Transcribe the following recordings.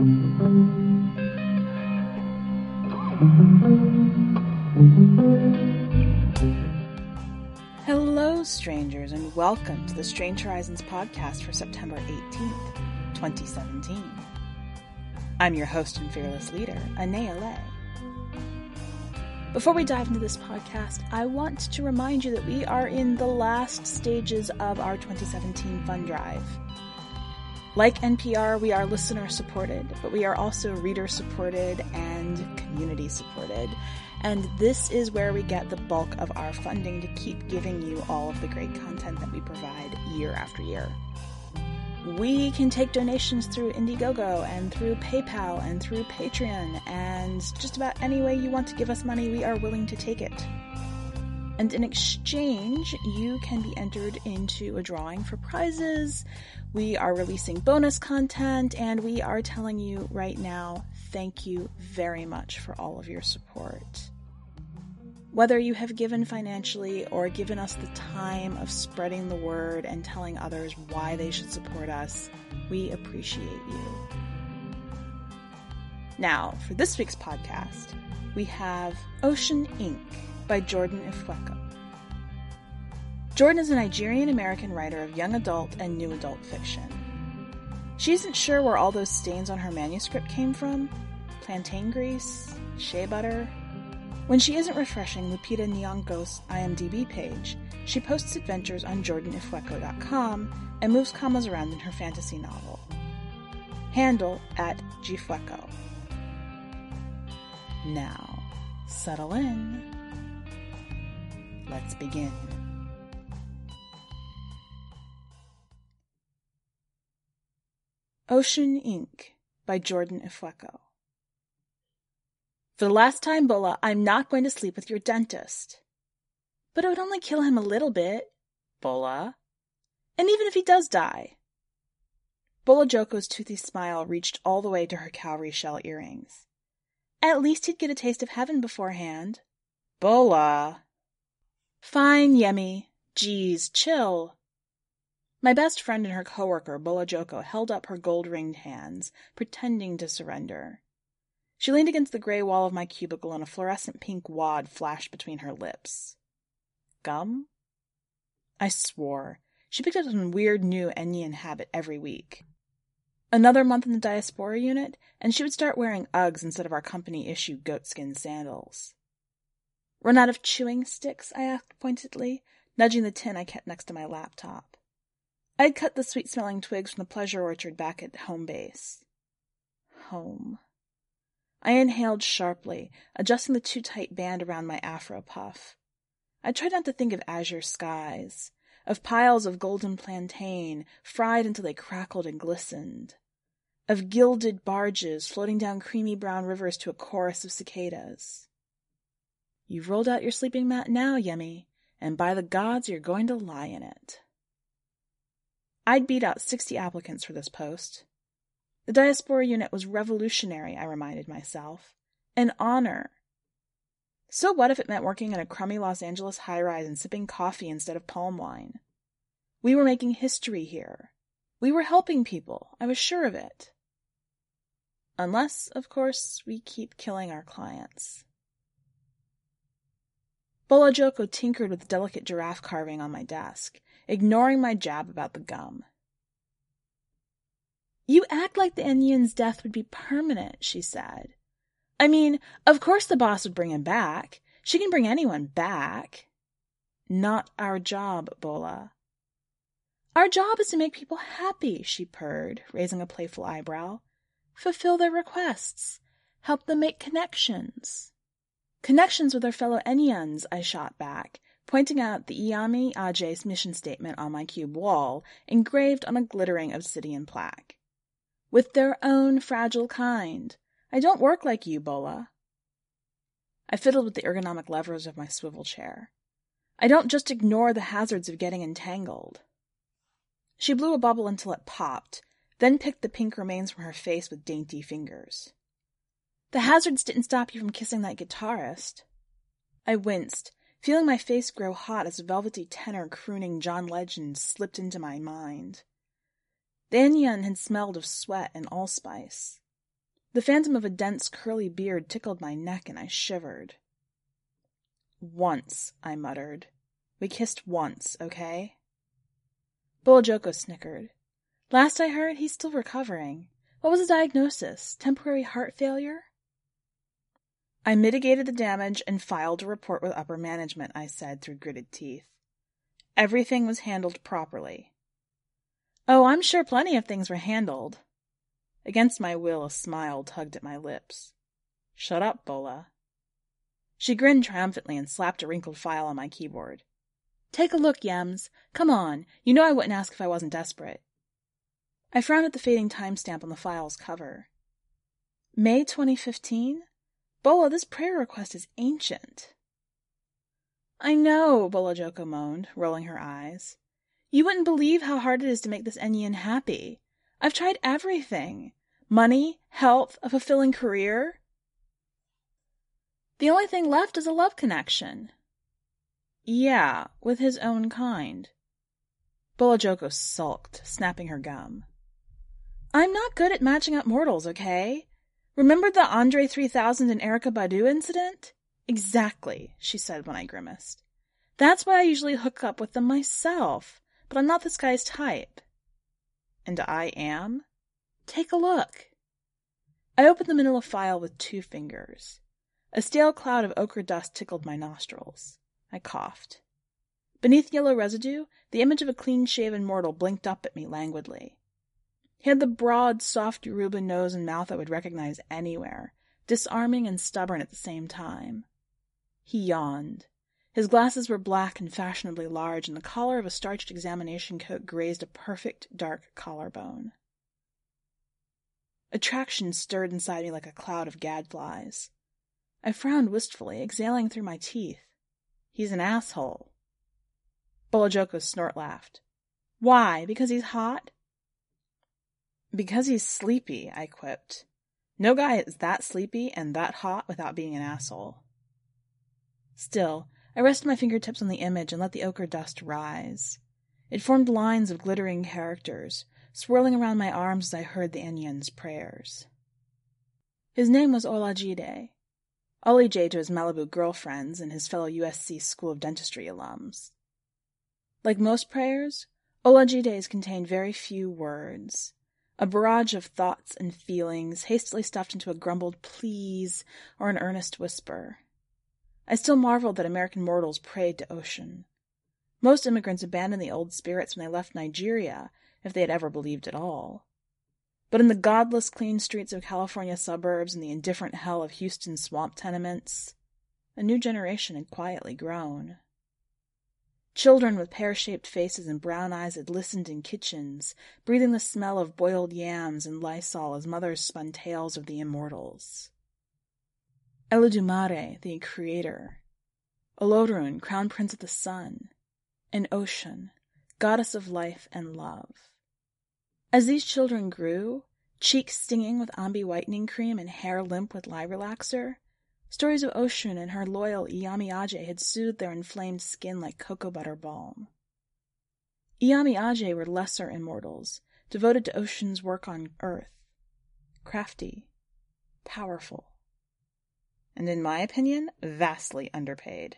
Hello, strangers, and welcome to the Strange Horizons podcast for September 18th, 2017. I'm your host and fearless leader, Anea Lay. Before we dive into this podcast, I want to remind you that we are in the last stages of our 2017 fund drive. Like NPR, we are listener-supported, but we are also reader-supported and community-supported. And this is where we get the bulk of our funding to keep giving you all of the great content that we provide year after year. We can take donations through Indiegogo and through PayPal and through Patreon, and just about any way you want to give us money, we are willing to take it. And in exchange, you can be entered into a drawing for prizes. We are releasing bonus content, and we are telling you right now, thank you very much for all of your support. Whether you have given financially or given us the time of spreading the word and telling others why they should support us, we appreciate you. Now, for this week's podcast, we have Ocean Ink by Jordan Ifueko. Jordan is a Nigerian-American writer of young adult and new adult fiction. She isn't sure where all those stains on her manuscript came from. Plantain grease? Shea butter? When she isn't refreshing Lupita Nyong'o's IMDb page, she posts adventures on JordanIfueko.com and moves commas around in her fantasy novel. Handle @Gfueko. Now, settle in. Let's begin. Ocean Ink by Jordan Ifueko. For the last time, Bola, I'm not going to sleep with your dentist. But it would only kill him a little bit, Bola. And even if he does die. Bola Joko's toothy smile reached all the way to her cowrie shell earrings. At least he'd get a taste of heaven beforehand. Bola. Fine, Yemi. Geez, chill. My best friend and her coworker, Bola Joko, held up her gold-ringed hands, pretending to surrender. She leaned against the gray wall of my cubicle and a fluorescent pink wad flashed between her lips. Gum? I swore. She picked up some weird new Ennian habit every week. Another month in the diaspora unit, and she would start wearing Uggs instead of our company-issue goatskin sandals. Run out of chewing sticks? I asked pointedly, nudging the tin I kept next to my laptop. I had cut the sweet-smelling twigs from the pleasure orchard back at home base. Home. I inhaled sharply, adjusting the too-tight band around my afro puff. I tried not to think of azure skies, of piles of golden plantain, fried until they crackled and glistened, of gilded barges floating down creamy brown rivers to a chorus of cicadas. You've rolled out your sleeping mat now, Yemi, and by the gods you're going to lie in it. I'd beat out 60 applicants for this post. The diaspora unit was revolutionary, I reminded myself. An honor. So what if it meant working in a crummy Los Angeles high-rise and sipping coffee instead of palm wine? We were making history here. We were helping people, I was sure of it. Unless, of course, we keep killing our clients. Bola Joko tinkered with the delicate giraffe carving on my desk, ignoring my jab about the gum. You act like the Ennian's death would be permanent, she said. I mean, of course the boss would bring him back. She can bring anyone back. Not our job, Bola. Our job is to make people happy, she purred, raising a playful eyebrow. Fulfill their requests. Help them make connections. Connections with their fellow Ennians, I shot back, pointing out the Iyami Aje's mission statement on my cube wall, engraved on a glittering obsidian plaque. With their own fragile kind. I don't work like you, Bola. I fiddled with the ergonomic levers of my swivel chair. I don't just ignore the hazards of getting entangled. She blew a bubble until it popped, then picked the pink remains from her face with dainty fingers. The hazards didn't stop you from kissing that guitarist. I winced, feeling my face grow hot as a velvety tenor crooning John Legend slipped into my mind. The Ennian had smelled of sweat and allspice. The phantom of a dense, curly beard tickled my neck, and I shivered. "Once," I muttered. "We kissed once, okay?" Bola Joko snickered. "Last I heard, he's still recovering. What was his diagnosis? Temporary heart failure?" "I mitigated the damage and filed a report with upper management," I said through gritted teeth. "Everything was handled properly." "Oh, I'm sure plenty of things were handled." Against my will, a smile tugged at my lips. "Shut up, Bola." She grinned triumphantly and slapped a wrinkled file on my keyboard. "Take a look, Yems. Come on. You know I wouldn't ask if I wasn't desperate." I frowned at the fading timestamp on the file's cover. May 2015? Bola, this prayer request is ancient. "I know," Bola Joko moaned, rolling her eyes. "You wouldn't believe how hard it is to make this Enyian happy. I've tried everything. Money, health, a fulfilling career. The only thing left is a love connection." "Yeah, with his own kind." Bola Joko sulked, snapping her gum. "I'm not good at matching up mortals, okay? Remember the Andre 3000 and Erykah Badu incident?" "Exactly," she said when I grimaced. "That's why I usually hook up with them myself, but I'm not this guy's type." "And I am?" "Take a look." I opened the manila file with 2 fingers. A stale cloud of ochre dust tickled my nostrils. I coughed. Beneath yellow residue, the image of a clean-shaven mortal blinked up at me languidly. He had the broad, soft Yoruba nose and mouth I would recognize anywhere, disarming and stubborn at the same time. He yawned. His glasses were black and fashionably large, and the collar of a starched examination coat grazed a perfect, dark collarbone. Attraction stirred inside me like a cloud of gadflies. I frowned wistfully, exhaling through my teeth. "He's an asshole." Bola Joko's snort laughed. "Why? Because he's hot?" "Because he's sleepy," I quipped. "No guy is that sleepy and that hot without being an asshole." Still, I rested my fingertips on the image and let the ochre dust rise. It formed lines of glittering characters, swirling around my arms as I heard the Enyian's prayers. His name was Olajide. Olajide to his Malibu girlfriends and his fellow USC School of Dentistry alums. Like most prayers, Olajide's contained very few words. A barrage of thoughts and feelings, hastily stuffed into a grumbled please or an earnest whisper. I still marveled that American mortals prayed to ocean. Most immigrants abandoned the old spirits when they left Nigeria, if they had ever believed at all. But in the godless clean streets of California suburbs and the indifferent hell of Houston swamp tenements, a new generation had quietly grown. Children with pear-shaped faces and brown eyes had listened in kitchens, breathing the smell of boiled yams and Lysol as mothers spun tales of the immortals. Eludumare, the creator. Olorun, crown prince of the sun. And Ocean, goddess of life and love. As these children grew, cheeks stinging with Ambi whitening cream and hair limp with lye relaxer, stories of Ocean and her loyal Iyami Aje had soothed their inflamed skin like cocoa butter balm. Iyami Aje were lesser immortals, devoted to Ocean's work on Earth. Crafty. Powerful. And in my opinion, vastly underpaid.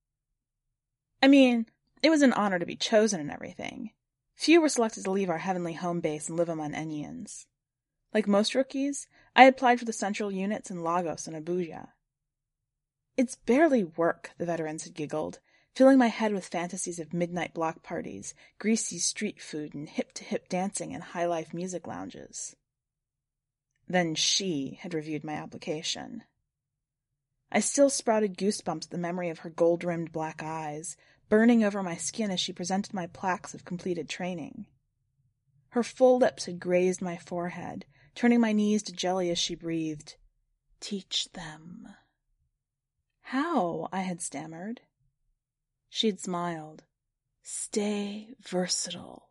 I mean, it was an honor to be chosen and everything. Few were selected to leave our heavenly home base and live among Enyians. Like most rookies, I had applied for the central units in Lagos and Abuja. "It's barely work," the veterans had giggled, filling my head with fantasies of midnight block parties, greasy street food, and hip-to-hip dancing in high-life music lounges. Then she had reviewed my application. I still sprouted goosebumps at the memory of her gold-rimmed black eyes, burning over my skin as she presented my plaques of completed training. Her full lips had grazed my forehead, turning my knees to jelly as she breathed, "Teach them." "How?" I had stammered. She had smiled. "Stay versatile."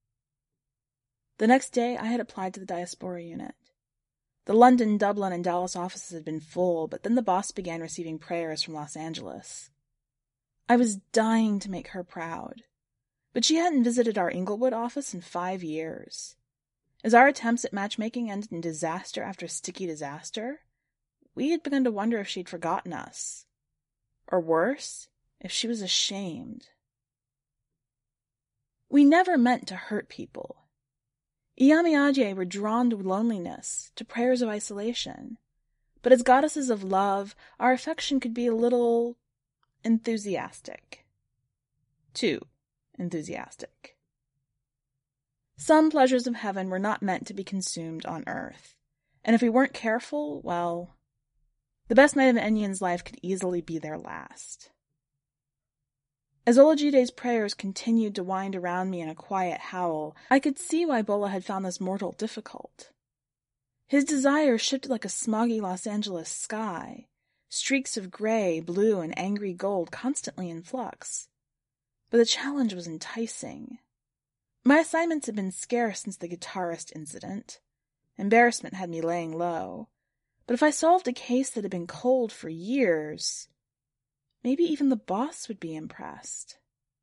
The next day I had applied to the diaspora unit. The London, Dublin, and Dallas offices had been full, but then the boss began receiving prayers from Los Angeles. I was dying to make her proud, but she hadn't visited our Inglewood office in 5 years. As our attempts at matchmaking ended in disaster after sticky disaster, we had begun to wonder if she'd forgotten us. Or worse, if she was ashamed. We never meant to hurt people. Iyami were drawn to loneliness, to prayers of isolation. But as goddesses of love, our affection could be a little enthusiastic. Too enthusiastic. Some pleasures of heaven were not meant to be consumed on earth. And if we weren't careful, well, the best night of Enyen's life could easily be their last. As Olajide's prayers continued to wind around me in a quiet howl, I could see why Bola had found this mortal difficult. His desire shifted like a smoggy Los Angeles sky, streaks of gray, blue, and angry gold constantly in flux. But the challenge was enticing. My assignments had been scarce since the guitarist incident. Embarrassment had me laying low. But if I solved a case that had been cold for years, maybe even the boss would be impressed.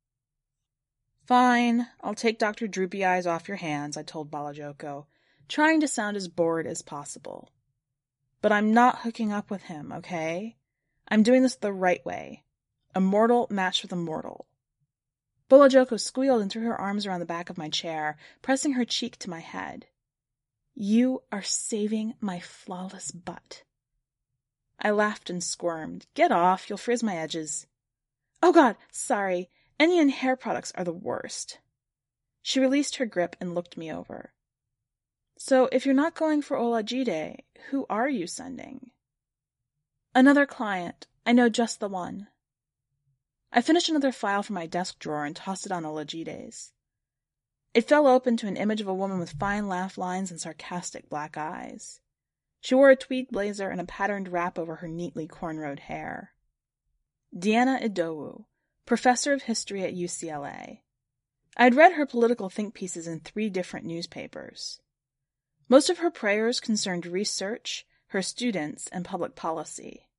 Fine, I'll take Dr. Droopy Eyes off your hands, I told Balajoko, trying to sound as bored as possible. But I'm not hooking up with him, okay? I'm doing this the right way. A mortal matched with a mortal. Balajoko squealed and threw her arms around the back of my chair, pressing her cheek to my head. You are saving my flawless butt. I laughed and squirmed. Get off, you'll frizz my edges. Oh God, sorry. Enyen hair products are the worst. She released her grip and looked me over. So if you're not going for Olajide, who are you sending? Another client. I know just the one. I finished another file from my desk drawer and tossed it on Olajide's. It fell open to an image of a woman with fine laugh lines and sarcastic black eyes. She wore a tweed blazer and a patterned wrap over her neatly cornrowed hair. Deanna Idowu, professor of history at UCLA. I had read her political think pieces in 3 different newspapers. Most of her prayers concerned research, her students, and public policy.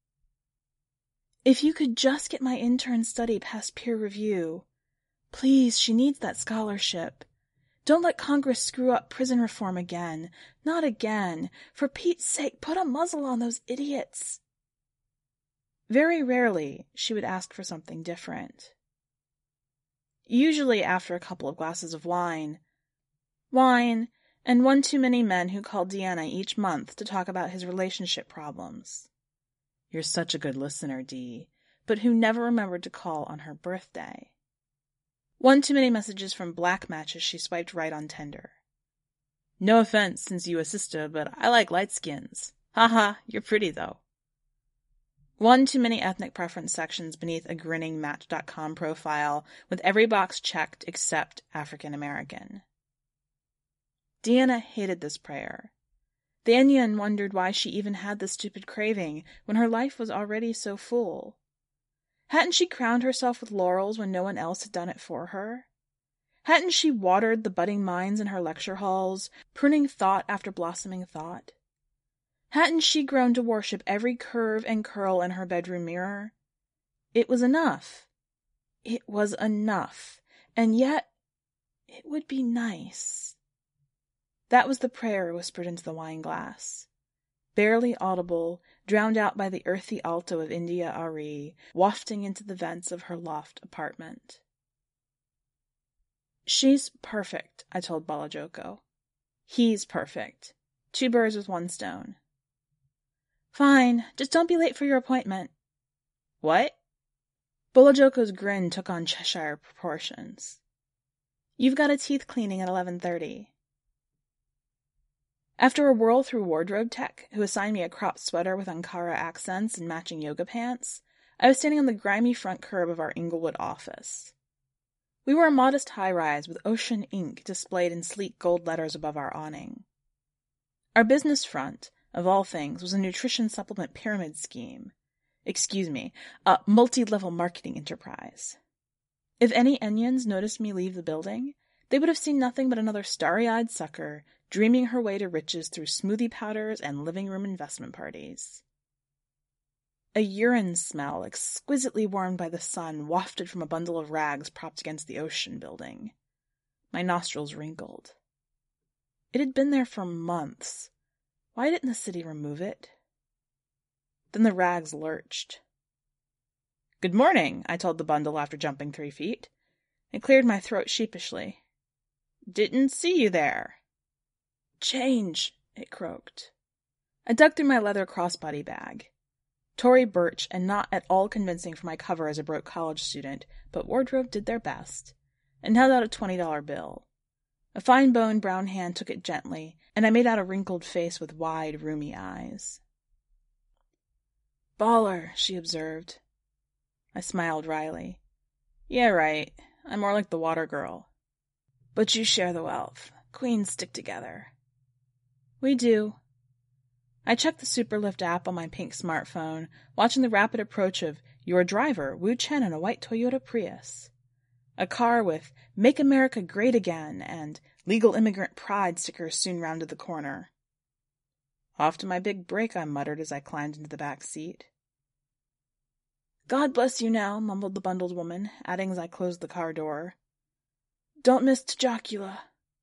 If you could just get my intern study past peer review. Please, she needs that scholarship. Don't let Congress screw up prison reform again. Not again. For Pete's sake, put a muzzle on those idiots. Very rarely, she would ask for something different. Usually after a couple of glasses of wine. Wine, and one too many men who called Deanna each month to talk about his relationship problems. You're such a good listener, Dee, but who never remembered to call on her birthday. One too many messages from black matches she swiped right on Tinder. No offense, since you a sister, but I like light skins. Haha, you're pretty though. One too many ethnic preference sections beneath a grinning Match.com profile with every box checked except African American. Deanna hated this prayer. The Enyen wondered why she even had this stupid craving when her life was already so full. Hadn't she crowned herself with laurels when no one else had done it for her? Hadn't she watered the budding minds in her lecture halls, pruning thought after blossoming thought? Hadn't she grown to worship every curve and curl in her bedroom mirror? It was enough. It was enough. And yet, it would be nice. That was the prayer whispered into the wine glass. Barely audible, drowned out by the earthy alto of India Ari, wafting into the vents of her loft apartment. She's perfect, I told Balajoko. He's perfect. 2 birds with 1 stone. Fine, just don't be late for your appointment. What? Bolajoko's grin took on Cheshire proportions. You've got a teeth cleaning at 11:30. After a whirl through wardrobe tech, who assigned me a cropped sweater with Ankara accents and matching yoga pants, I was standing on the grimy front curb of our Inglewood office. We were a modest high-rise with ocean ink displayed in sleek gold letters above our awning. Our business front, of all things, was a nutrition supplement pyramid scheme. Excuse me, a multi-level marketing enterprise. If any Enyens noticed me leave the building, they would have seen nothing but another starry-eyed sucker dreaming her way to riches through smoothie powders and living room investment parties. A urine smell, exquisitely warmed by the sun, wafted from a bundle of rags propped against the ocean building. My nostrils wrinkled. It had been there for months. Why didn't the city remove it? Then the rags lurched. "Good morning," I told the bundle after jumping 3 feet. It cleared my throat sheepishly. "Didn't see you there." "Change," it croaked. I dug through my leather crossbody bag. Tory Burch and not at all convincing for my cover as a broke college student, but Wardrobe did their best, and held out a $20 bill. A fine-boned brown hand took it gently, and I made out a wrinkled face with wide, roomy eyes. "Baller," she observed. I smiled wryly. "Yeah, right. I'm more like the water girl." "But you share the wealth. Queens stick together." "We do." I checked the Superlift app on my pink smartphone, watching the rapid approach of your driver, Wu Chen, in a white Toyota Prius. A car with "Make America Great Again" and "Legal Immigrant Pride" stickers soon rounded the corner. "Off to my big break," I muttered as I climbed into the back seat. "God bless you now," mumbled the bundled woman, adding as I closed the car door. "Don't miss T'Jocula."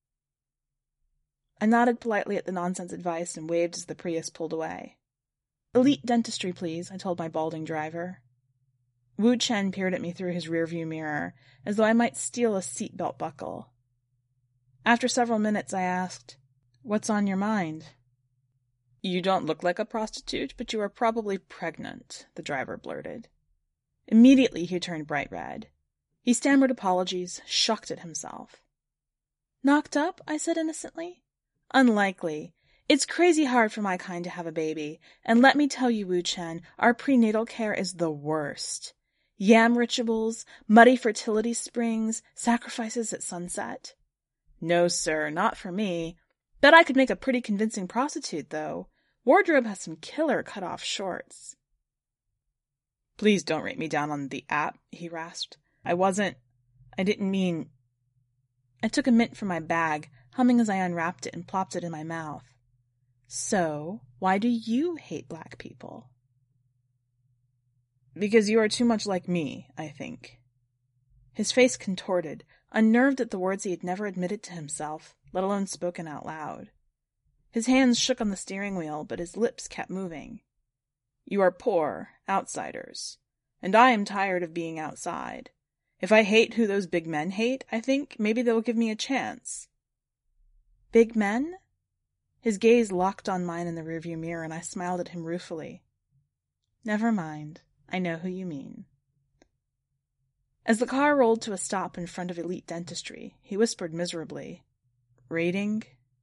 I nodded politely at the nonsense advice and waved as the Prius pulled away. "Elite dentistry, please," I told my balding driver. Wu Chen peered at me through his rearview mirror, as though I might steal a seatbelt buckle. After several minutes, I asked, "What's on your mind?" "You don't look like a prostitute, but you are probably pregnant," the driver blurted. Immediately he turned bright red. He stammered apologies, shocked at himself. "Knocked up?" I said innocently. "Unlikely. It's crazy hard for my kind to have a baby, and let me tell you, Wu Chen, our prenatal care is the worst. Yam rituals, muddy fertility springs, sacrifices at sunset." "No, sir, not for me. Bet I could make a pretty convincing prostitute, though. Wardrobe has some killer cut-off shorts." "Please don't rate me down on the app," he rasped. I didn't mean—" I took a mint from my bag, humming as I unwrapped it and plopped it in my mouth. "So, why do you hate black people?" "Because you are too much like me, I think." His face contorted, unnerved at the words he had never admitted to himself, let alone spoken out loud. His hands shook on the steering wheel, but his lips kept moving. "You are poor, outsiders. And I am tired of being outside. If I hate who those big men hate, I think maybe they'll give me a chance." "Big men?" His gaze locked on mine in the rearview mirror, and I smiled at him ruefully. "Never mind. I know who you mean." As the car rolled to a stop in front of Elite Dentistry, he whispered miserably, "Rating?"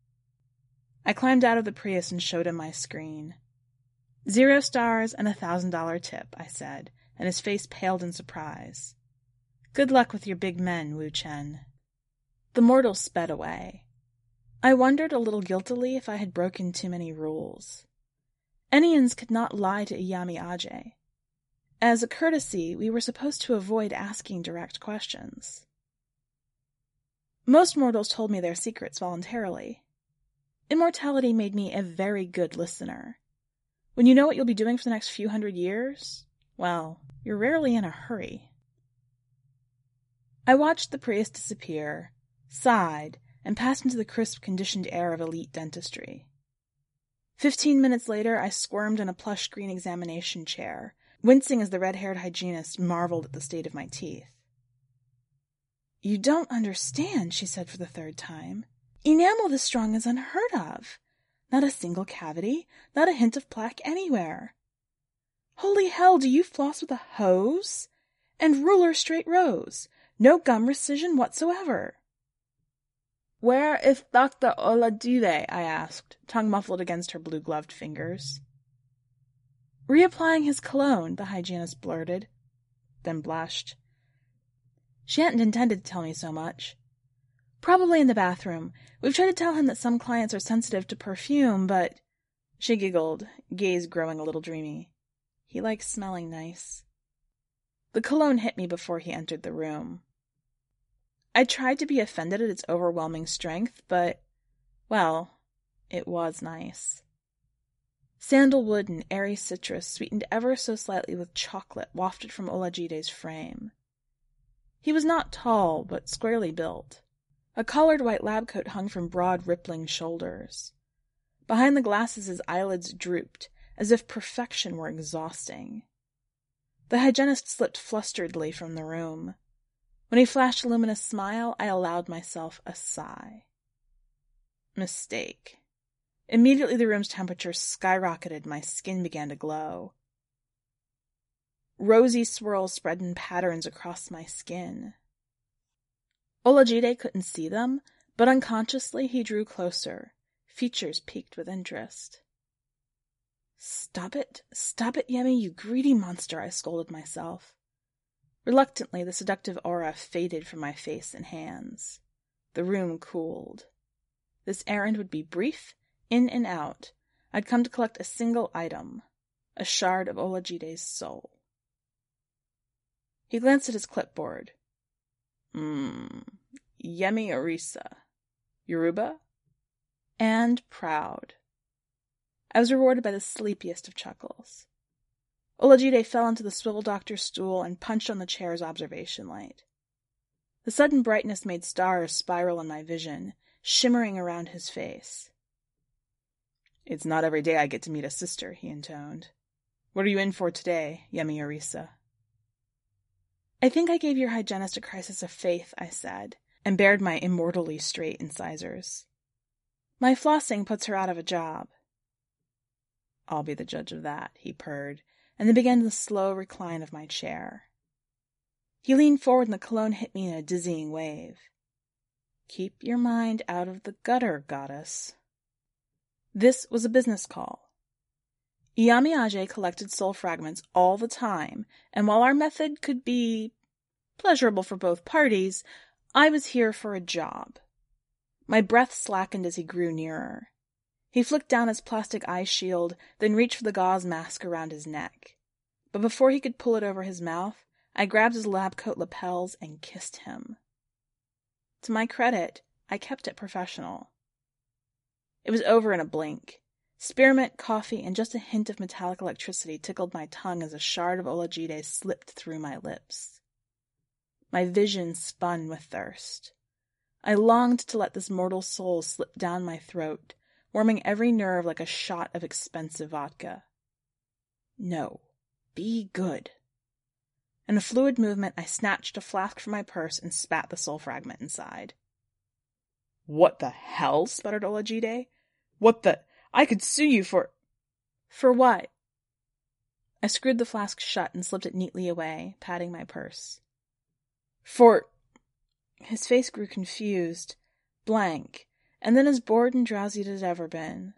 I climbed out of the Prius and showed him my screen. 0 stars and $1,000 tip, I said, and his face paled in surprise. "Good luck with your big men, Wu Chen." The mortal sped away. I wondered a little guiltily if I had broken too many rules. Enians could not lie to Iyami Aje. As a courtesy, we were supposed to avoid asking direct questions. Most mortals told me their secrets voluntarily. Immortality made me a very good listener. When you know what you'll be doing for the next few hundred years, well, you're rarely in a hurry. I watched the Prius disappear, sighed, and passed into the crisp, conditioned air of Elite Dentistry. 15 minutes later, I squirmed in a plush green examination chair, wincing as the red-haired hygienist marveled at the state of my teeth. "You don't understand," she said for the 3rd time. "Enamel this strong is unheard of. Not a single cavity, not a hint of plaque anywhere. Holy hell, do you floss with a hose? And ruler straight rows. No gum rescission whatsoever." "Where is Dr. Oladive?" I asked, tongue muffled against her blue-gloved fingers. "Reapplying his cologne," the hygienist blurted, then blushed. She hadn't intended to tell me so much. "Probably in the bathroom. We've tried to tell him that some clients are sensitive to perfume, but—" She giggled, gaze growing a little dreamy. "He likes smelling nice." The cologne hit me before he entered the room. I tried to be offended at its overwhelming strength, but, well, it was nice. Sandalwood and airy citrus, sweetened ever so slightly with chocolate, wafted from Olajide's frame. He was not tall, but squarely built. A collared white lab coat hung from broad, rippling shoulders. Behind the glasses his eyelids drooped, as if perfection were exhausting. The hygienist slipped flusteredly from the room. When he flashed a luminous smile, I allowed myself a sigh. Mistake. Immediately the room's temperature skyrocketed, my skin began to glow. Rosy swirls spread in patterns across my skin. Olajide couldn't see them, but unconsciously he drew closer, features peaked with interest. Stop it, Yemi, you greedy monster, I scolded myself. Reluctantly, the seductive aura faded from my face and hands. The room cooled. This errand would be brief, in and out. I'd come to collect a single item, a shard of Olajide's soul. He glanced at his clipboard. Yemi Orisa. Yoruba? And proud. I was rewarded by the sleepiest of chuckles. Olajide fell into the swivel doctor's stool and punched on the chair's observation light. The sudden brightness made stars spiral in my vision, shimmering around his face. It's not every day I get to meet a sister, he intoned. What are you in for today, Yemi Orisa? I think I gave your hygienist a crisis of faith, I said, and bared my immortally straight incisors. My flossing puts her out of a job. I'll be the judge of that, he purred, and then began the slow recline of my chair. He leaned forward and the cologne hit me in a dizzying wave. Keep your mind out of the gutter, goddess. This was a business call. Iyami Aje collected soul fragments all the time, and while our method could be pleasurable for both parties, I was here for a job. My breath slackened as he grew nearer. He flicked down his plastic eye shield, then reached for the gauze mask around his neck. But before he could pull it over his mouth, I grabbed his lab coat lapels and kissed him. To my credit, I kept it professional. It was over in a blink. Spearmint, coffee, and just a hint of metallic electricity tickled my tongue as a shard of Olajide slipped through my lips. My vision spun with thirst. I longed to let this mortal soul slip down my throat, warming every nerve like a shot of expensive vodka. No, be good. In a fluid movement, I snatched a flask from my purse and spat the soul fragment inside. What the hell? Sputtered Olajide. What the... I could sue you for... For what? I screwed the flask shut and slipped it neatly away, patting my purse. For... His face grew confused, blank, and then as bored and drowsy as it had ever been.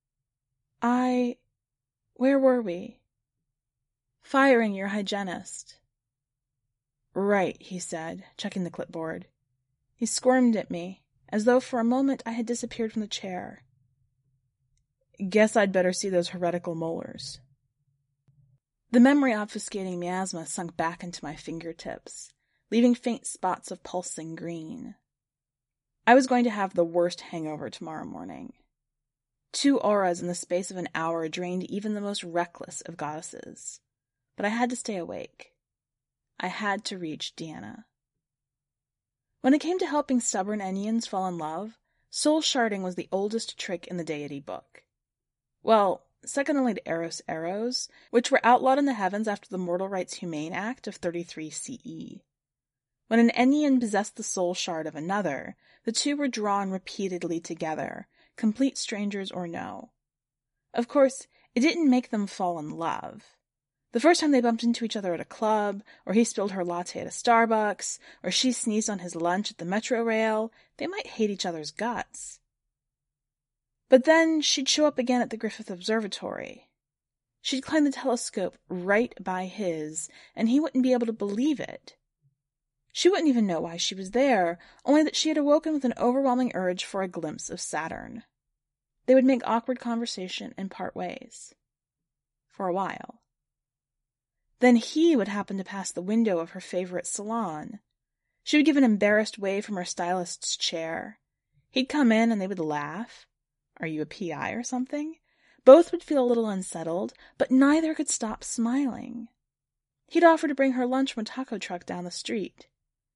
Where were we? Firing your hygienist. Right, he said, checking the clipboard. He squirmed at me, as though for a moment I had disappeared from the chair. Guess I'd better see those heretical molars. The memory-obfuscating miasma sunk back into my fingertips, leaving faint spots of pulsing green. I was going to have the worst hangover tomorrow morning. 2 auras in the space of an hour drained even the most reckless of goddesses. But I had to stay awake. I had to reach Deanna. When it came to helping stubborn Ennians fall in love, soul sharding was the oldest trick in the deity book. Well, second only to Eros arrows, which were outlawed in the heavens after the Mortal Rights Humane Act of 33 CE. When an Ennian possessed the soul shard of another, the two were drawn repeatedly together, complete strangers or no. Of course, it didn't make them fall in love. The first time they bumped into each other at a club, or he spilled her latte at a Starbucks, or she sneezed on his lunch at the metro rail, they might hate each other's guts. But then she'd show up again at the Griffith Observatory. She'd climb the telescope right by his, and he wouldn't be able to believe it. She wouldn't even know why she was there, only that she had awoken with an overwhelming urge for a glimpse of Saturn. They would make awkward conversation and part ways. For a while. Then he would happen to pass the window of her favorite salon. She would give an embarrassed wave from her stylist's chair. He'd come in and they would laugh. Are you a PI or something? Both would feel a little unsettled, but neither could stop smiling. He'd offer to bring her lunch from a taco truck down the street.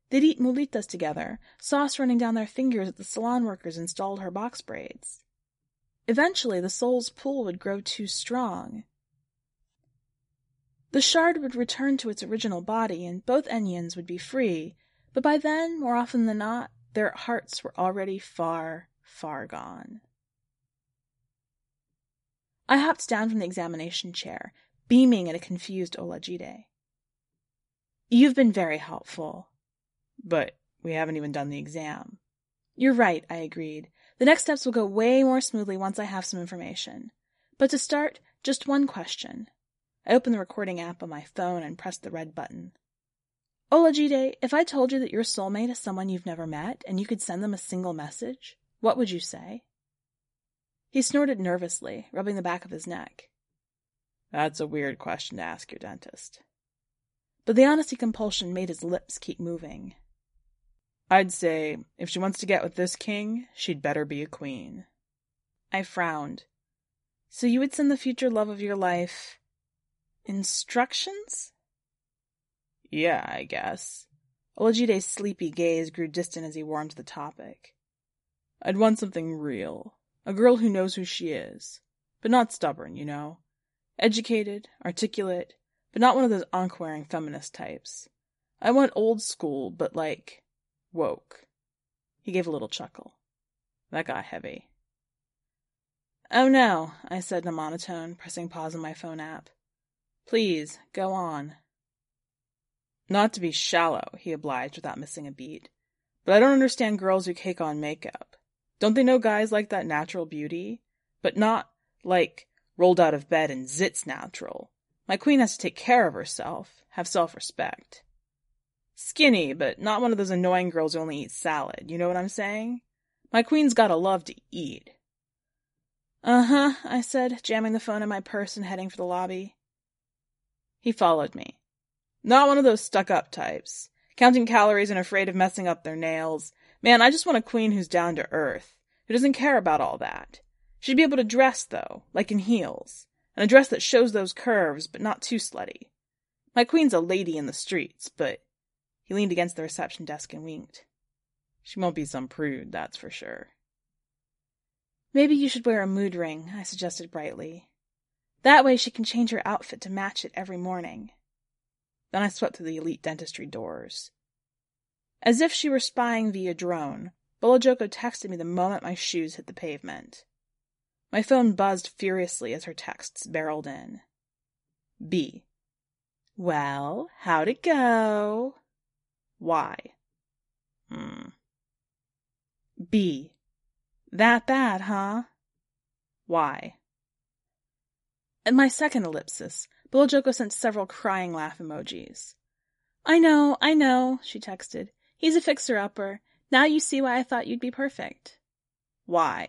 They'd eat mulitas together, sauce running down their fingers as the salon workers installed her box braids. Eventually, the soul's pull would grow too strong. The shard would return to its original body, and both Enyans would be free, but by then, more often than not, their hearts were already far, far gone. I hopped down from the examination chair, beaming at a confused Olajide. You've been very helpful. But we haven't even done the exam. You're right, I agreed. The next steps will go way more smoothly once I have some information. But to start, just one question. I opened the recording app on my phone and pressed the red button. Olajide, if I told you that your soulmate is someone you've never met and you could send them a single message, what would you say? He snorted nervously, rubbing the back of his neck. That's a weird question to ask your dentist. But the honesty compulsion made his lips keep moving. I'd say, if she wants to get with this king, she'd better be a queen. I frowned. So you would send the future love of your life instructions? Yeah, I guess. Olajide's sleepy gaze grew distant as he warmed to the topic. I'd want something real. A girl who knows who she is. But not stubborn, you know. Educated, articulate, but not one of those ankh-wearing feminist types. I want old school, but like, woke. He gave a little chuckle. That got heavy. Oh no, I said in a monotone, pressing pause on my phone app. Please, go on. Not to be shallow, he obliged without missing a beat. But I don't understand girls who cake on makeup. Don't they know guys like that natural beauty? But not, like, rolled out of bed and zits natural. My queen has to take care of herself, have self-respect. Skinny, but not one of those annoying girls who only eat salad, you know what I'm saying? My queen's gotta love to eat. Uh-huh, I said, jamming the phone in my purse and heading for the lobby. He followed me. Not one of those stuck-up types, counting calories and afraid of messing up their nails. Man, I just want a queen who's down to earth, who doesn't care about all that. She'd be able to dress, though, like in heels, and a dress that shows those curves, but not too slutty. My queen's a lady in the streets, but... He leaned against the reception desk and winked. She won't be some prude, that's for sure. Maybe you should wear a mood ring, I suggested brightly. That way she can change her outfit to match it every morning. Then I swept through the elite dentistry doors. As if she were spying via drone, Bolajoko texted me the moment my shoes hit the pavement. My phone buzzed furiously as her texts barreled in. B. Well, how'd it go? Y. B. That bad, huh? Y. At my second ellipsis, Bolajoko sent several crying laugh emojis. I know, she texted. He's a fixer-upper. Now you see why I thought you'd be perfect. Y.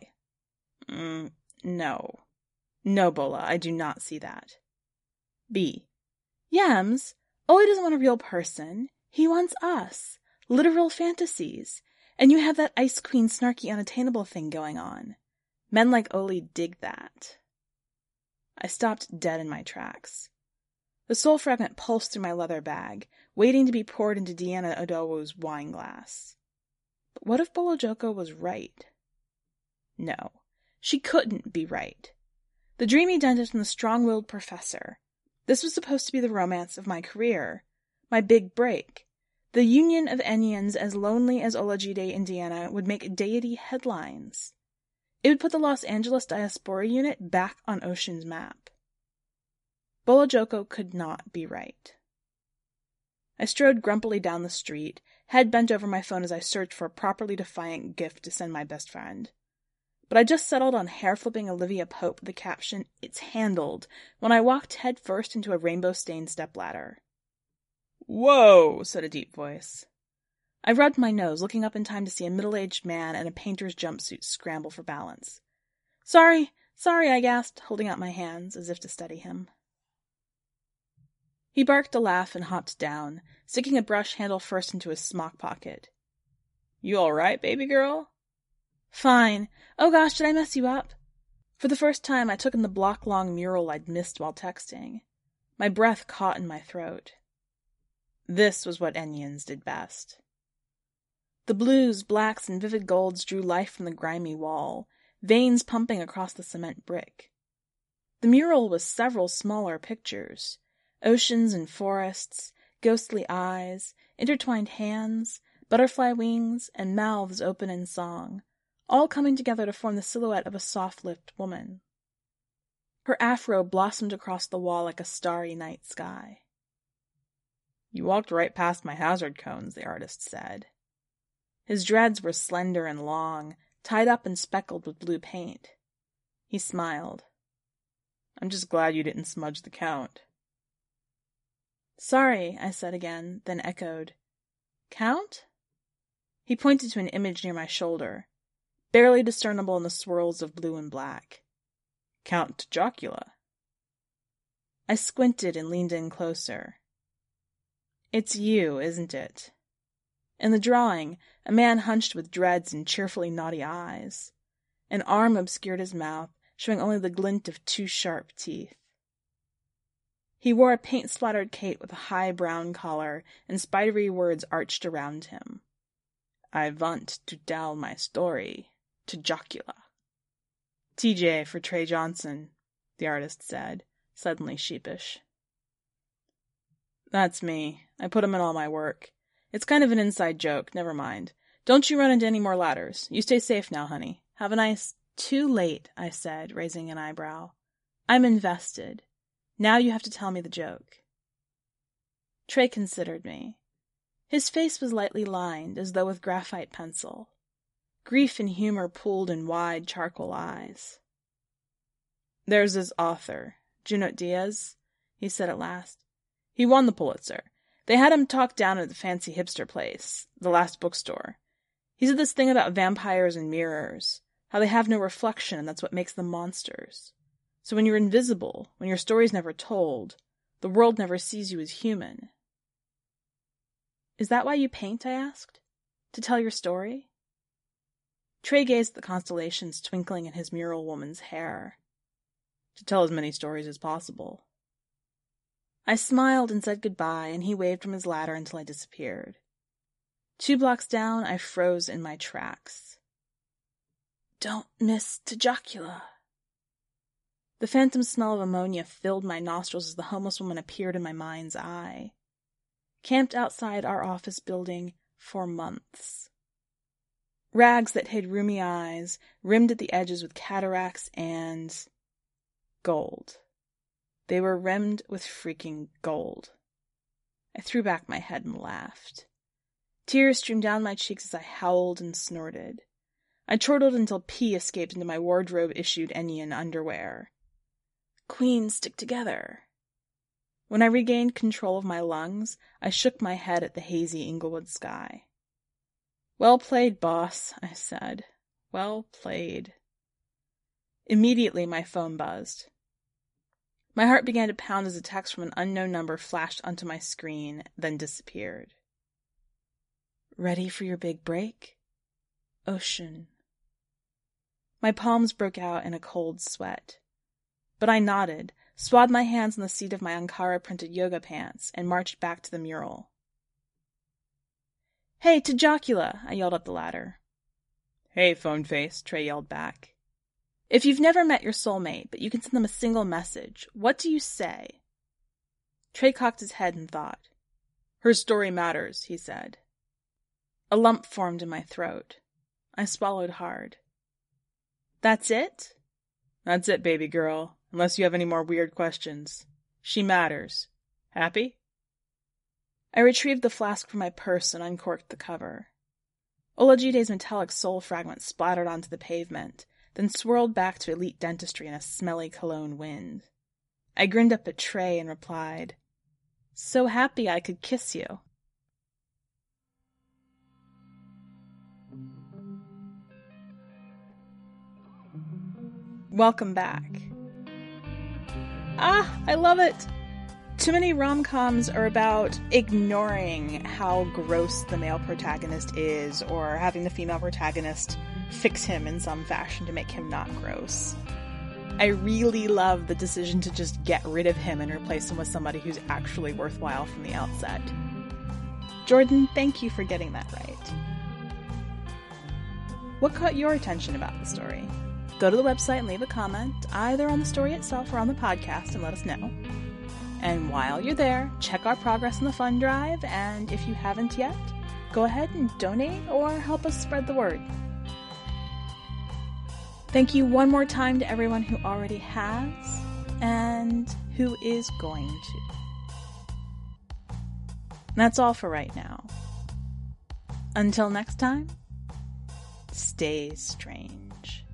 No. No, Bola, I do not see that. B. Yams, Oli doesn't want a real person. He wants us. Literal fantasies. And you have that Ice Queen snarky unattainable thing going on. Men like Oli dig that. I stopped dead in my tracks. The soul fragment pulsed through my leather bag, waiting to be poured into Deanna Odowu's wine glass. But what if Bolajoko was right? No, she couldn't be right. The dreamy dentist and the strong-willed professor. This was supposed to be the romance of my career. My big break. The union of Enyans as lonely as Olajide and Deanna would make deity headlines. It would put the Los Angeles Diaspora Unit back on Ocean's map. Bolajoko could not be right. I strode grumpily down the street, head bent over my phone as I searched for a properly defiant gift to send my best friend. But I just settled on hair-flipping Olivia Pope with the caption, "It's handled," when I walked head first into a rainbow-stained stepladder. Whoa, said a deep voice. I rubbed my nose, looking up in time to see a middle-aged man in a painter's jumpsuit scramble for balance. Sorry, I gasped, holding out my hands as if to steady him. He barked a laugh and hopped down, sticking a brush handle first into his smock pocket. You all right, baby girl? Fine. Oh gosh, did I mess you up? For the first time, I took in the block-long mural I'd missed while texting. My breath caught in my throat. This was what Enyans did best. The blues, blacks, and vivid golds drew life from the grimy wall, veins pumping across the cement brick. The mural was several smaller pictures, oceans and forests, ghostly eyes, intertwined hands, butterfly wings, and mouths open in song, all coming together to form the silhouette of a soft-lipped woman. Her afro blossomed across the wall like a starry night sky. "You walked right past my hazard cones," the artist said. His dreads were slender and long, tied up and speckled with blue paint. He smiled. "I'm just glad you didn't smudge the Count." "Sorry," I said again, then echoed, "Count?" He pointed to an image near my shoulder, barely discernible in the swirls of blue and black. "Count Jocula." I squinted and leaned in closer. "It's you, isn't it?" In the drawing, a man hunched with dreads and cheerfully naughty eyes. An arm obscured his mouth, showing only the glint of 2 sharp teeth. He wore a paint-splattered cape with a high brown collar, and spidery words arched around him. "I want to tell my story to Jocula." "TJ for Trey Johnson," the artist said, suddenly sheepish. "That's me. I put him in all my work. It's kind of an inside joke, never mind. Don't you run into any more ladders. You stay safe now, honey. Have a nice—" "Too late," I said, raising an eyebrow. "I'm invested. Now you have to tell me the joke." Trey considered me. His face was lightly lined, as though with graphite pencil. Grief and humor pooled in wide charcoal eyes. "There's this author, Junot Diaz," he said at last. "He won the Pulitzer. They had him talk down at the fancy hipster place, the last bookstore. He said this thing about vampires and mirrors, how they have no reflection and that's what makes them monsters. So when you're invisible, when your story's never told, the world never sees you as human." "Is that why you paint?" I asked. "To tell your story?" Trey gazed at the constellations twinkling in his mural woman's hair. "To tell as many stories as possible." I smiled and said goodbye, and he waved from his ladder until I disappeared. 2 blocks down, I froze in my tracks. "Don't miss Jocula." The phantom smell of ammonia filled my nostrils as the homeless woman appeared in my mind's eye. Camped outside our office building for months. Rags that hid roomy eyes, rimmed at the edges with cataracts and gold. They were rimmed with freaking gold. I threw back my head and laughed. Tears streamed down my cheeks as I howled and snorted. I chortled until pee escaped into my wardrobe-issued Ennian underwear. Queens stick together. When I regained control of my lungs, I shook my head at the hazy Inglewood sky. "Well played, boss," I said. "Well played." Immediately my phone buzzed. My heart began to pound as a text from an unknown number flashed onto my screen, then disappeared. "Ready for your big break? Ocean." My palms broke out in a cold sweat. But I nodded, swathed my hands in the seat of my Ankara-printed yoga pants, and marched back to the mural. "Hey, to Jocula!" I yelled up the ladder. "Hey, phone face," Trey yelled back. "If you've never met your soulmate, but you can send them a single message, what do you say?" Trey cocked his head and thought. "Her story matters," he said. A lump formed in my throat. I swallowed hard. "That's it?" "That's it, baby girl, unless you have any more weird questions. She matters. Happy?" I retrieved the flask from my purse and uncorked the cover. Olajide's metallic soul fragment splattered onto the pavement, then swirled back to Elite Dentistry in a smelly cologne wind. I grinned up at Trey and replied, "So happy I could kiss you." Welcome back. I love it! Too many rom-coms are about ignoring how gross the male protagonist is, or having the female protagonist fix him in some fashion to make him not gross. I really love the decision to just get rid of him and replace him with somebody who's actually worthwhile from the outset. Jordan, thank you for getting that right. What caught your attention about the story? Go to the website and leave a comment, either on the story itself or on the podcast, and let us know. And while you're there, check our progress on the fund drive, and if you haven't yet, go ahead and donate or help us spread the word. Thank you one more time to everyone who already has, and who is going to. That's all for right now. Until next time, stay strange.